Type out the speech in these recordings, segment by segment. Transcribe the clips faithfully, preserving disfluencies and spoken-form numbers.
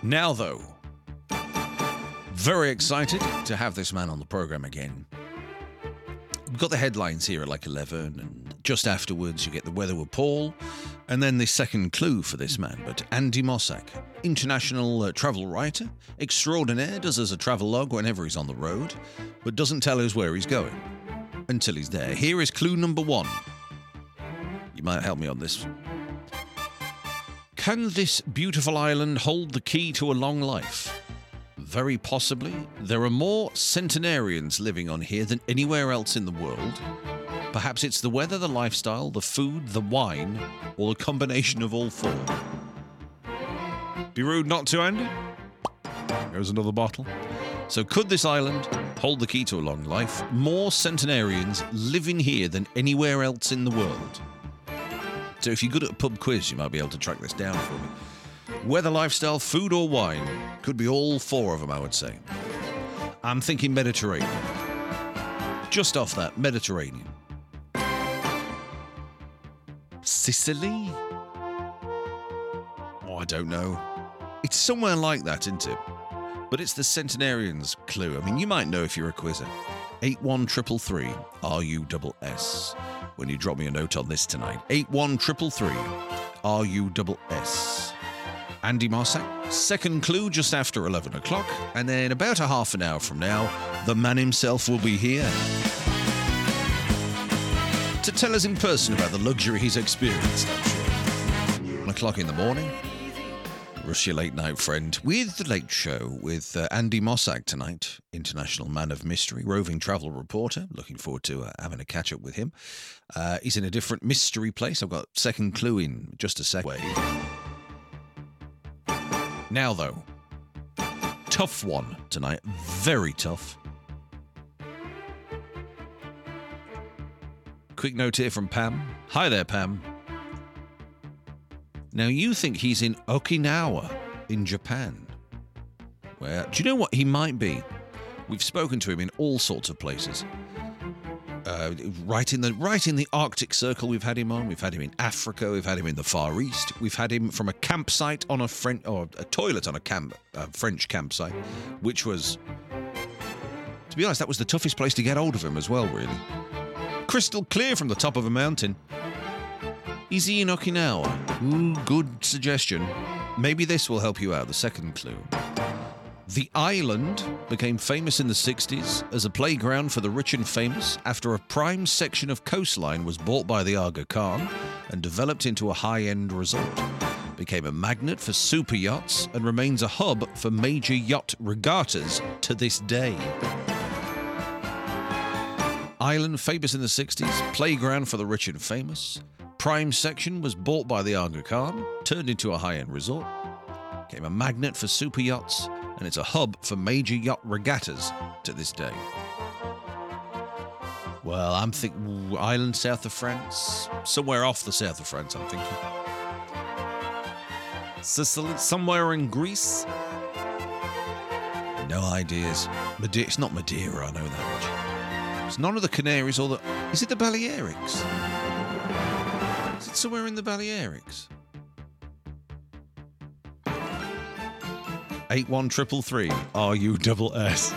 Now, though, very excited to have this man on the program again. We've got the headlines here at like eleven, and just afterwards you get the weather with Paul, and then the second clue for this man. But Andy Mossack, international uh, travel writer, extraordinaire, does as a travel log whenever he's on the road, but doesn't tell us where he's going until he's there. Here is clue number one. You might help me on this. Can this beautiful island hold the key to a long life? Very possibly. There are more centenarians living on here than anywhere else in the world. Perhaps it's the weather, the lifestyle, the food, the wine, or a combination of all four. Be rude not to, Andy. Here's another bottle. So could this island hold the key to a long life? More centenarians living here than anywhere else in the world. So if you're good at a pub quiz, you might be able to track this down for me. Weather, lifestyle, food or wine. Could be all four of them, I would say. I'm thinking Mediterranean. Just off that, Mediterranean. Sicily? Oh, I don't know. It's somewhere like that, isn't it? But it's the centenarians clue. I mean, you might know if you're a quizzer. eight one three three three R U S S. When you drop me a note on this tonight. eight one three three three R U S S. Andy Mossack, second clue just after eleven o'clock, and then about a half an hour from now, the man himself will be here to tell us in person about the luxury he's experienced, I'm sure. One o'clock in the morning, rush your late night friend with The Late Show with uh, Andy Mossack tonight, international man of mystery, roving travel reporter. Looking forward to uh, having a catch up with him. Uh, he's in a different mystery place. I've got second clue in just a second. Now, though, tough one tonight. Very tough. Quick note here from Pam. Hi there, Pam. Now, you think he's in Okinawa in Japan. Where, do you know what he might be? We've spoken to him in all sorts of places. Uh, right in the right in the Arctic Circle, we've had him on. We've had him in Africa. We've had him in the Far East. We've had him from a campsite on a French, or a toilet on a camp, a French campsite, which was, to be honest, that was the toughest place to get hold of him as well. Really, crystal clear from the top of a mountain. Is he in Okinawa? Ooh, good suggestion. Maybe this will help you out. The second clue. The island became famous in the sixties as a playground for the rich and famous after a prime section of coastline was bought by the Aga Khan and developed into a high-end resort. Became a magnet for super yachts and remains a hub for major yacht regattas to this day. Island famous in the sixties, playground for the rich and famous. Prime section was bought by the Aga Khan, turned into a high-end resort. Became a magnet for super yachts, and it's a hub for major yacht regattas to this day. Well, I'm thinking island south of France, somewhere off the south of France, I'm thinking. Sicily, somewhere in Greece. No ideas. Madeira, it's not Madeira, I know that much. It's none of the Canaries or the... Is it the Balearics? Is it somewhere in the Balearics? eight one three three three R U S S.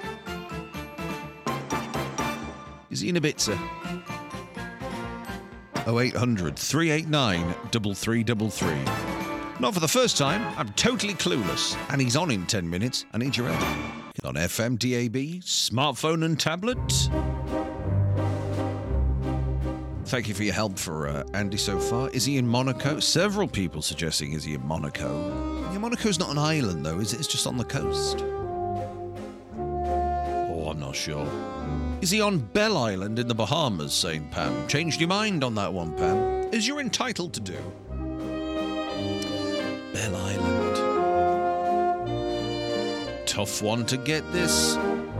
Is he in Ibiza? oh eight hundred, three eight nine, three three three three. Not for the first time. I'm totally clueless. And he's on in ten minutes. I need your help. On F M, D A B, smartphone and tablet. Thank you for your help for uh, Andy so far. Is he in Monaco? Several people suggesting is he in Monaco. Yeah, Monaco's not an island, though, is it? It's just on the coast. Oh, I'm not sure. Is he on Bell Island in the Bahamas, saying Pam? Changed your mind on that one, Pam. As you're entitled to do. Bell Island. Tough one to get this.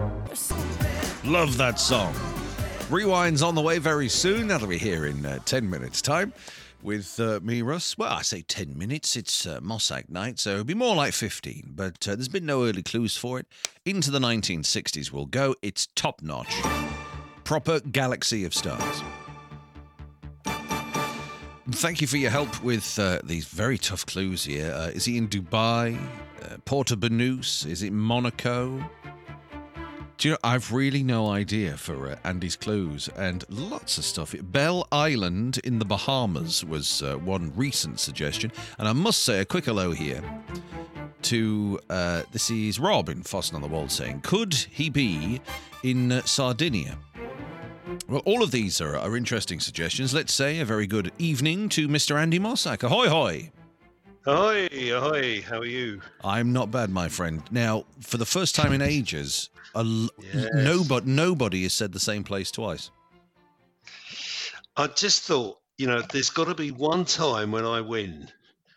Love that song. Rewind's on the way very soon. That'll be here in uh, ten minutes' time with uh, me, Russ. Well, I say ten minutes. It's uh, Mossack night, so it'll be more like fifteen. But uh, there's been no early clues for it. Into the nineteen sixties we'll go. It's top-notch. Proper galaxy of stars. thank you for your help with uh, these very tough clues here. Uh, is he in Dubai? Uh, Porto Banús? Is it Monaco? Do you know, I've really no idea for uh, Andy's clues, and lots of stuff. Belle Island in the Bahamas was uh, one recent suggestion, and I must say a quick hello here to, uh, this is Rob in Fossen on the Wold saying, could he be in uh, Sardinia? Well, all of these are, are interesting suggestions. Let's say a very good evening to Mister Andy Mossack. Ahoy, hoy! Ahoy, ahoy, how are you? I'm not bad, my friend. Now, for the first time in ages, a l- Yes. nobody, nobody has said the same place twice. I just thought, you know, there's got to be one time when I win.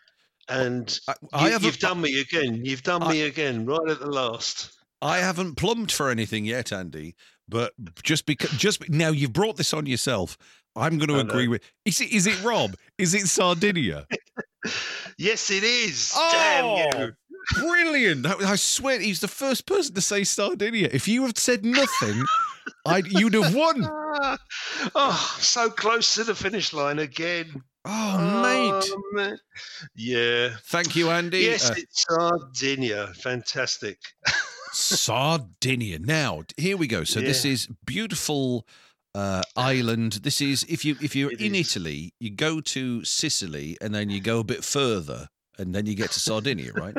And I, I you, haven't, you've done me again. You've done I- me again, right at the last. I haven't plumbed for anything yet, Andy. But just because, just now you've brought this on yourself, I'm going to I agree know. with. Is it? Is it Rob? Is it Sardinia? Yes, it is. Oh! Damn you. Brilliant! I I swear, he's the first person to say Sardinia. If you had said nothing, I'd you'd have won. Ah, oh, so close to the finish line again. Oh, mate! Oh, man. Yeah. Thank you, Andy. Yes, Uh, it's Sardinia. Fantastic. Sardinia. Now, here we go. So this Yeah. is beautiful uh, island. This is if you if you're It in is. Italy, you go to Sicily, and then you go a bit further, and then you get to Sardinia, right?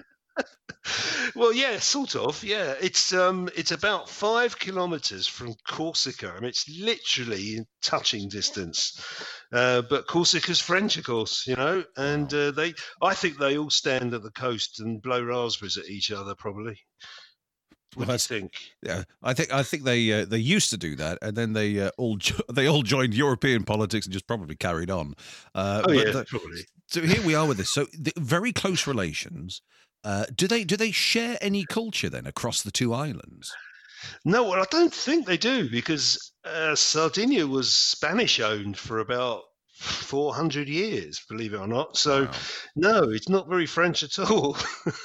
Well, yeah, sort of. Yeah, it's um, it's about five kilometres from Corsica. I mean, it's literally in touching distance. Uh, but Corsica's French, of course, you know, and uh, they, I think they all stand at the coast and blow raspberries at each other, probably. Well, What that's- do you think? Yeah, I think I think they uh, they used to do that, and then they uh, all jo- they all joined European politics and just probably carried on. Uh, Oh but yeah, the- probably. so here we are with this. So the, very close relations. Uh, do they do they share any culture then across the two islands? No, well, I don't think they do because uh, Sardinia was Spanish owned for about four hundred years, believe it or not. So, Wow. no, it's not very French at all.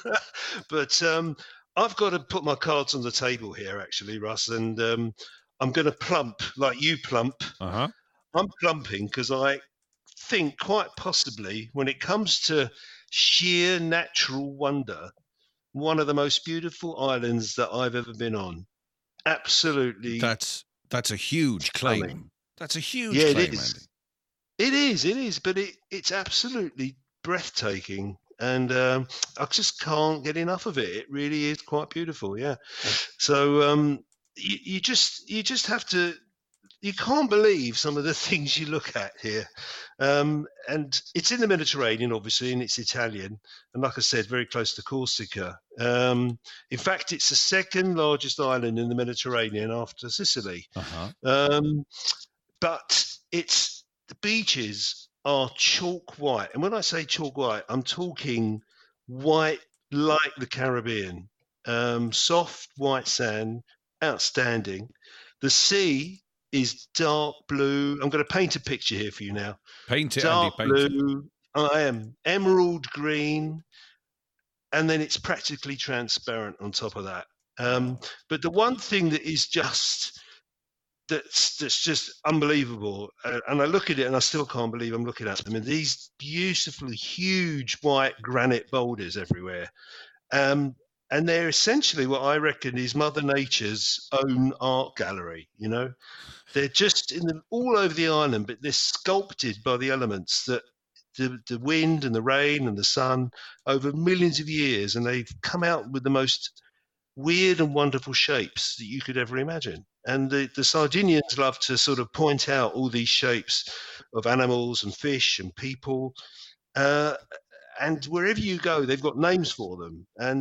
But um, I've got to put my cards on the table here, actually, Russ, and um, I'm going to plump like you plump. Uh huh. I'm plumping because I think quite possibly when it comes to sheer natural wonder, one of the most beautiful islands that I've ever been on. Absolutely. That's that's a huge claim. Stunning. That's a huge Yeah, it claim, is. Andy. It is, it is, but it, it's absolutely breathtaking. And um, I just can't get enough of it. It really is quite beautiful, yeah. So um, you, you just you just have to, you can't believe some of the things you look at here. Um, and it's in the Mediterranean, obviously, and it's Italian. And like I said, very close to Corsica. Um, in fact, it's the second largest island in the Mediterranean after Sicily. Uh huh. Um, but it's the beaches are chalk white, and when I say chalk white, I'm talking white like the Caribbean. Um, soft white sand, outstanding. The sea is dark blue. I'm going to paint a picture here for you now. Paint it, Dark Andy. Paint it. blue. I am emerald green, and then it's practically transparent on top of that. Um, but the one thing that is just that's that's just unbelievable, uh, and I look at it and I still can't believe I'm looking at them. And these beautifully huge white granite boulders everywhere, um, and they're essentially what I reckon is Mother Nature's own art gallery. You know, they're just in the, all over the island, but they're sculpted by the elements that. The, the wind and the rain and the sun over millions of years, and they've come out with the most weird and wonderful shapes that you could ever imagine. And the, the Sardinians love to sort of point out all these shapes of animals and fish and people. Uh, and wherever you go, they've got names for them. And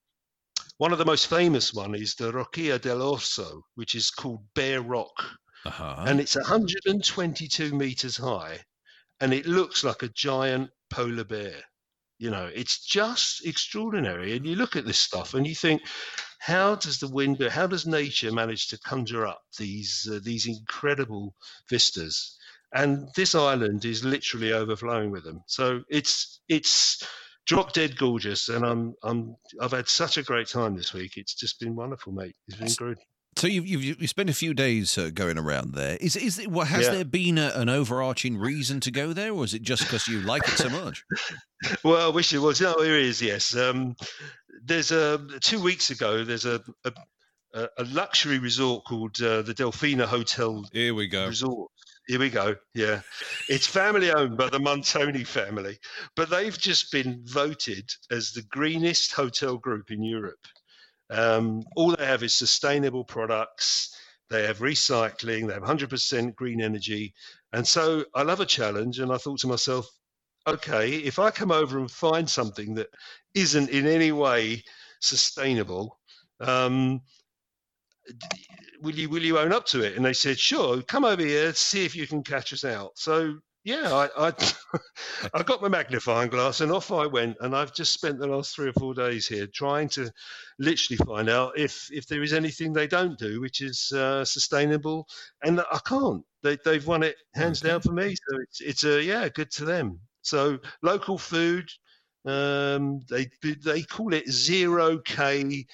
one of the most famous one is the Roccia dell'Orso, which is called Bear Rock. Uh-huh. And it's one hundred twenty-two meters high. And it looks like a giant polar bear. You know, it's just extraordinary. And you look at this stuff and you think, how does the wind, how does nature manage to conjure up these uh, these incredible vistas? And this island is literally overflowing with them. So it's it's drop dead gorgeous, and I'm I'm I've had such a great time this week. It's just been wonderful, mate. It's been good. So you've, you've you spent a few days uh, going around there. Is is it, well, has Yeah. there been a, an overarching reason to go there, or is it just because you like it so much? Well, I wish it was. No, there is. Yes. Um, there's a two weeks ago. There's a a, a luxury resort called uh, the Delfina Hotel Here we go. Resort. Here we go. Yeah, it's family owned by the Montoni family, but they've just been voted as the greenest hotel group in Europe. Um, all they have is sustainable products. They have recycling. They have one hundred percent green energy. And so I love a challenge. And I thought to myself, okay, if I come over and find something that isn't in any way sustainable, um, will you will you own up to it? And they said, sure, come over here, see if you can catch us out. So yeah, I I, I got my magnifying glass and off I went, and I've just spent the last three or four days here trying to literally find out if if there is anything they don't do which is uh, sustainable, and I can't. They they've won it hands down for me. So it's it's a yeah, good to them. So local food, um, they they call it zero K.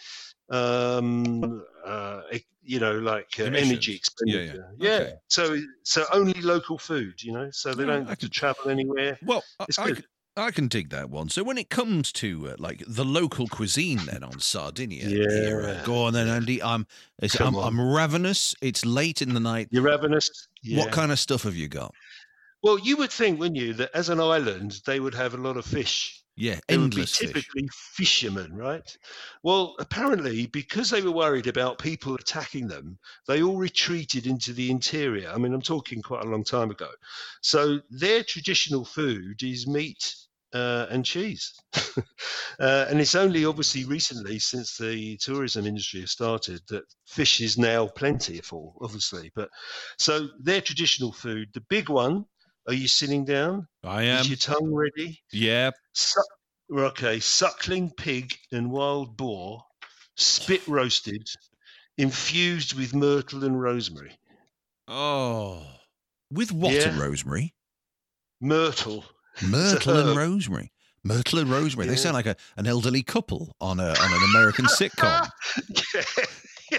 Um, uh, you know, like uh, energy expenditure. Yeah, yeah. yeah. Okay. So, so only local food, you know, so they Yeah, don't I have to can- travel anywhere. Well, I, It's I, good. can- I can dig that one. So when it comes to uh, like the local cuisine, then on Sardinia, here, uh, Yeah. go on then, Andy. I'm, it's, Come I'm, I'm ravenous. It's late in the night. You're ravenous. Yeah. What kind of stuff have you got? Well, you would think, wouldn't you, that as an island they would have a lot of fish. Yeah, They would be endless fish. typically fishermen, right? Well, apparently, because they were worried about people attacking them, they all retreated into the interior. I mean, I'm talking quite a long time ago. So their traditional food is meat uh, and cheese. uh, and it's only obviously recently, since the tourism industry has started, that fish is now plentiful, obviously. But so their traditional food, the big one, are you sitting down? I am. Is your tongue ready? Yeah. Su- okay, suckling pig and wild boar, spit roasted, infused with myrtle and rosemary. Oh. With what Yeah. and rosemary? Myrtle. Myrtle and herb. rosemary. Myrtle and rosemary. They Yeah. sound like a, an elderly couple on a on an American sitcom. yeah.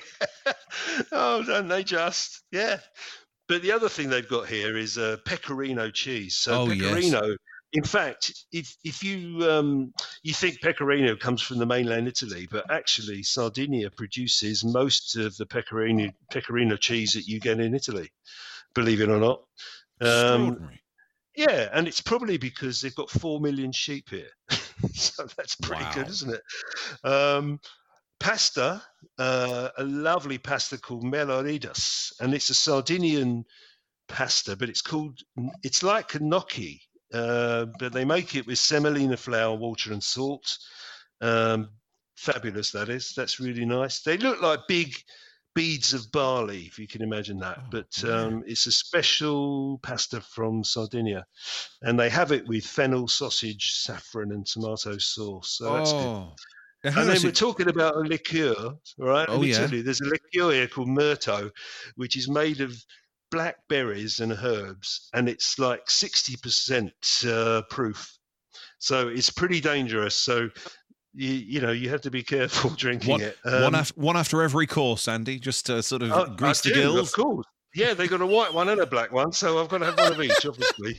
Oh, don't they just? Yeah. But the other thing they've got here is uh, pecorino cheese. So Oh, yes. pecorino, in fact, if if you um, you think pecorino comes from the mainland Italy, but actually Sardinia produces most of the pecorino pecorino cheese that you get in Italy, believe it or not. Um, Extraordinary. yeah, and it's probably because they've got four million sheep here, so that's pretty Wow. good, isn't it? Um, pasta, uh, a lovely pasta called meloridas, and it's a Sardinian pasta, but it's called it's like a gnocchi, uh, but they make it with semolina flour, water, and salt. Um, fabulous, that is. That's really nice. They look like big beads of barley, if you can imagine that. Oh, but wow. um, it's a special pasta from Sardinia, and they have it with fennel, sausage, saffron, and tomato sauce. So that's good. Oh. And Hang on a then we're sec. talking about a liqueur, right? Oh, Let me yeah. tell you, there's a liqueur here called Murto, which is made of black berries and herbs, and it's like sixty percent uh, proof. So it's pretty dangerous. So, you, you know, you have to be careful drinking One, it. one, Um, after, one after every course, Andy, just to sort of I- grease I the do, gills. Of course. Yeah, they got a white one and a black one, so I've got to have one of each, obviously.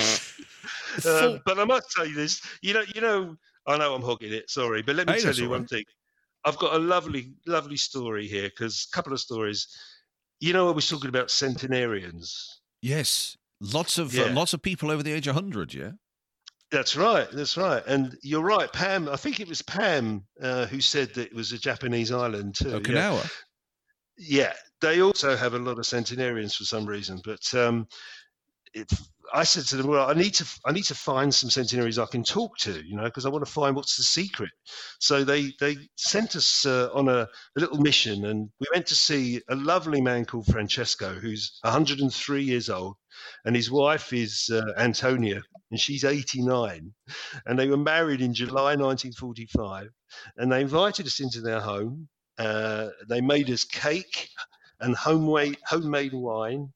Um, but I must say this, you know, you know, I know I'm hogging it, sorry, but let me Hey, tell that's you all one right. thing. I've got a lovely, lovely story here, because a couple of stories. You know, I was talking about centenarians. Yes. Lots of uh, Yeah. lots of people over the age of one hundred, yeah? That's right, that's right. And you're right, Pam, I think it was Pam uh, who said that it was a Japanese island too. Yeah. Okinawa. Yeah, they also have a lot of centenarians for some reason. But um, it, I said to them, "Well, I need to, I need to find some centenarians I can talk to, you know, because I want to find what's the secret." So they they sent us uh, on a, a little mission, and we went to see a lovely man called Francesco, who's one hundred three years old, and his wife is uh, Antonia, and she's eighty-nine, and they were married in July nineteen forty-five, and they invited us into their home. Uh, they made us cake and homemade homemade wine.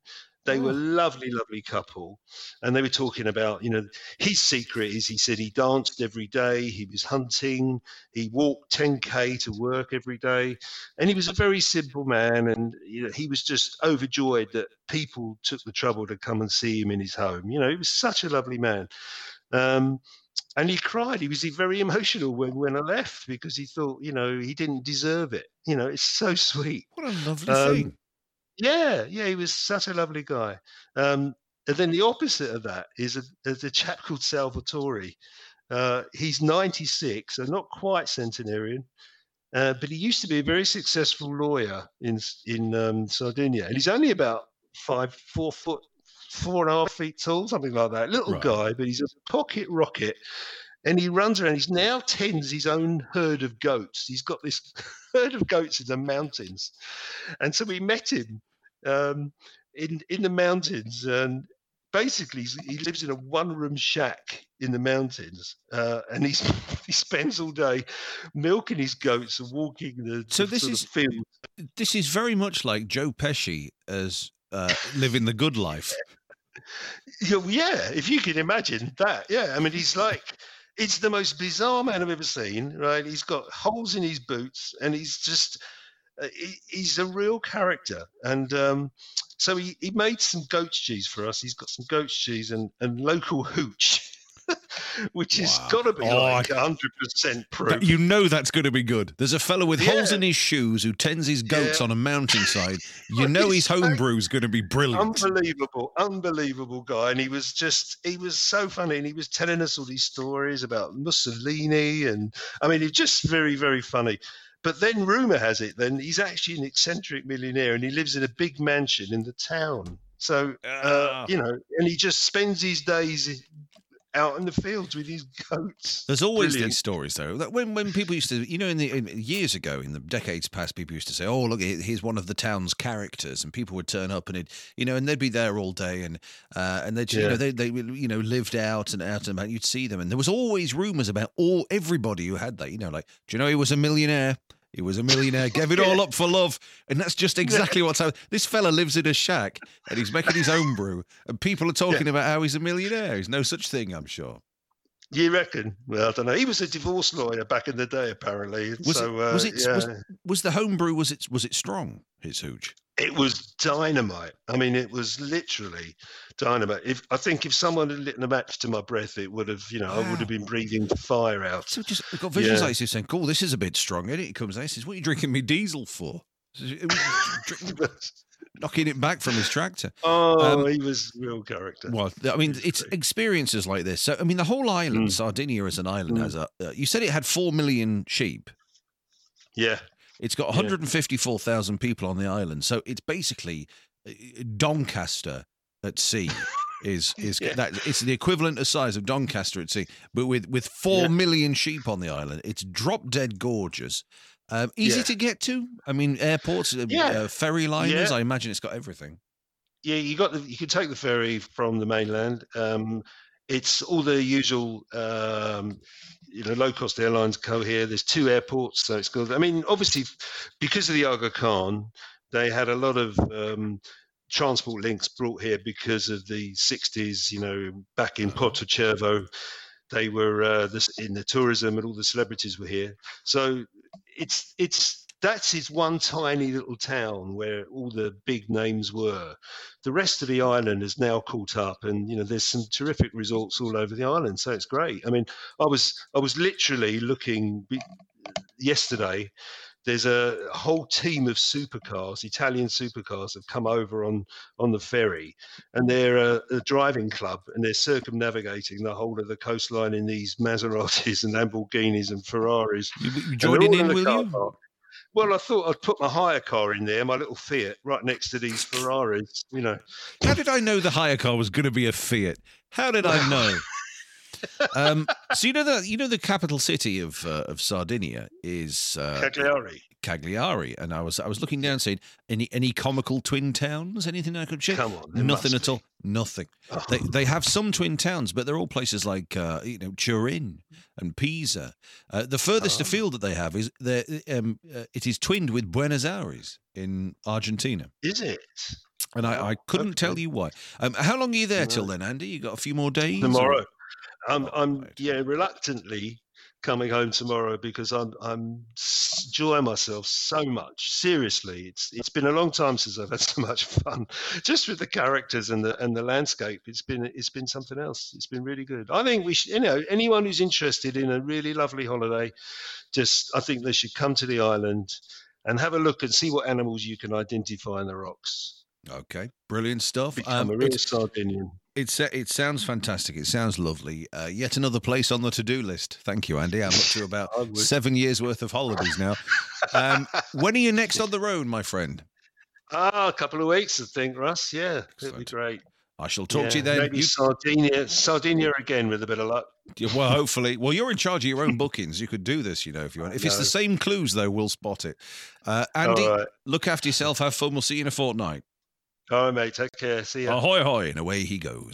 They were Oh. lovely, lovely couple. And they were talking about, you know, his secret is, he said he danced every day, he was hunting, he walked ten K to work every day. And he was a very simple man. And, you know, he was just overjoyed that people took the trouble to come and see him in his home. You know, he was such a lovely man. Um, and he cried. He was very emotional when, when I left, because he thought, you know, he didn't deserve it. You know, it's so sweet. What a lovely Um, thing. Yeah, yeah, he was such a lovely guy. Um, and then the opposite of that is a, is a chap called Salvatore. Uh, he's ninety-six, so not quite centenarian, uh, but he used to be a very successful lawyer in in um, Sardinia, and he's only about five, four foot, four and a half feet tall, something like that. Little Right. guy, but he's a pocket rocket. And he runs around. He's now tends his own herd of goats. He's got this herd of goats in the mountains, and so we met him um, in in the mountains. And basically, he's, he lives in a one-room shack in the mountains, uh, and he's he spends all day milking his goats and walking the, So the this sort is- of field. This is very much like Joe Pesci as uh, living the good life. Yeah, yeah, if you can imagine that. Yeah, I mean, he's like, it's the most bizarre man I've ever seen, right? He's got holes in his boots, and he's just, uh, he, he's a real character. And um, so he, he made some goat's cheese for us. He's got some goat's cheese and, and local hooch, which has Wow. got to be Oh, like one hundred percent proof. That- you know that's going to be good. There's a fellow with holes Yeah. in his shoes who tends his goats Yeah. on a mountainside. You Well, know he's his homebrew's going to be brilliant. Unbelievable, unbelievable guy. And he was just, he was so funny. And he was telling us all these stories about Mussolini. And I mean, he's just very, very funny. But then rumor has it, then he's actually an eccentric millionaire, and he lives in a big mansion in the town. So, uh, Ah. you know, and he just spends his days out in the fields with his goats. There's always Brilliant. these stories, though, that when, when people used to, you know, in the in, years ago, in the decades past, people used to say, "Oh, look, here- here's one of the town's characters," and people would turn up and it, you know, and they'd be there all day, and uh, and they, would you Yeah. know, they they you know lived out and out and about. You'd see them, and there was always rumours about all everybody who had that. You know, like, do you know he was a millionaire? He was a millionaire, gave it all up for love. And that's just exactly what's happening. This fella lives in a shack and he's making his own brew, and people are talking about how he's a millionaire. There's no such thing, I'm sure. You reckon? Well, I don't know. He was a divorce lawyer back in the day, apparently. Was so, it, was, uh, it yeah. was, was the home brew, was it, was it strong, his hooch? It was dynamite. I mean, it was literally dynamite. If I think if someone had lit a match to my breath, it would have, you know, I would Wow. have been breathing fire out. So just I've got visuals Yeah. like this saying, cool, this is a bit strong. And he comes out and says, what are you drinking me diesel for? It was drinking- knocking it back from his tractor. Oh, Um, he was a real character. Well, I mean, it's experiences like this. So, I mean, the whole island, Mm. Sardinia as an island, Mm. has a. Uh, you said it had four million sheep. Yeah, It's got Yeah. one hundred fifty-four thousand people on the island. So it's basically uh, Doncaster at sea. Is is Yeah. that it's the equivalent of size of Doncaster at sea, but with with four Yeah. million sheep on the island. It's drop dead gorgeous, um, easy Yeah. to get to. I mean, airports, uh, Yeah. uh, ferry liners. Yeah. I imagine it's got everything. yeah. You got the. You could take the ferry from the mainland. Um, it's all the usual, um, you know, low cost airlines go here. There's two airports, so it's good. I mean, obviously, because of the Aga Khan, they had a lot of um, transport links brought here because of the sixties. You know, back in Porto Cervo, they were uh, this, in the tourism, and all the celebrities were here. So it's it's that's his one tiny little town where all the big names were. The rest of the island is now caught up, and you know there's some terrific resorts all over the island. So it's great. I mean, I was I was literally looking be- yesterday. There's a whole team of supercars, Italian supercars, have come over on on the ferry, and they're a, a driving club, and they're circumnavigating the whole of the coastline in these Maseratis and Lamborghinis and Ferraris. You, you And they're joining all in, the will car you? park. Well, I thought I'd put my hire car in there, my little Fiat, right next to these Ferraris. You know, How did I know the hire car was going to be a Fiat? How did I know? um, so you know the you know the capital city of uh, of Sardinia is uh, Cagliari. Cagliari, and I was I was looking down saying any any comical twin towns, anything I could share? Come on, there Nothing must at all. Nothing. Oh. They they have some twin towns, but they're all places like uh, you know Turin and Pisa. Uh, the furthest Oh. afield that they have is they um, uh, it is twinned with Buenos Aires in Argentina. Is it? And I, I couldn't Okay. tell you why. Um, how long are you there No. till then, Andy? You got a few more days? or- Tomorrow. I'm, Oh, I'm right. yeah, reluctantly coming home tomorrow because I'm I'm s- enjoying myself so much. Seriously, it's it's been a long time since I've had so much fun, just with the characters and the and the landscape. It's been it's been something else. It's been really good. I think we should, you know, anyone who's interested in a really lovely holiday, just I think they should come to the island and have a look and see what animals you can identify in the rocks. Okay, brilliant stuff. Become Um, a real it, Sardinian. it's, it sounds fantastic. It sounds lovely. Uh, yet another place on the to-do list. Thank you, Andy. I'm up to about I would. seven years worth of holidays now. Um, when are you next on the road, my friend? Ah, a couple of weeks, I think, Russ. Yeah, it'd be Excellent. great. I shall talk Yeah, to you then. maybe You, Sardinia, Sardinia again with a bit of luck. well, hopefully. Well, you're in charge of your own bookings. You could do this, you know, if you want. If it's the know. same clues, though, we'll spot it. Uh, Andy, All right. look after yourself. Have fun. We'll see you in a fortnight. All right, mate. Take care. See ya. Ahoy, ahoy, and away he goes.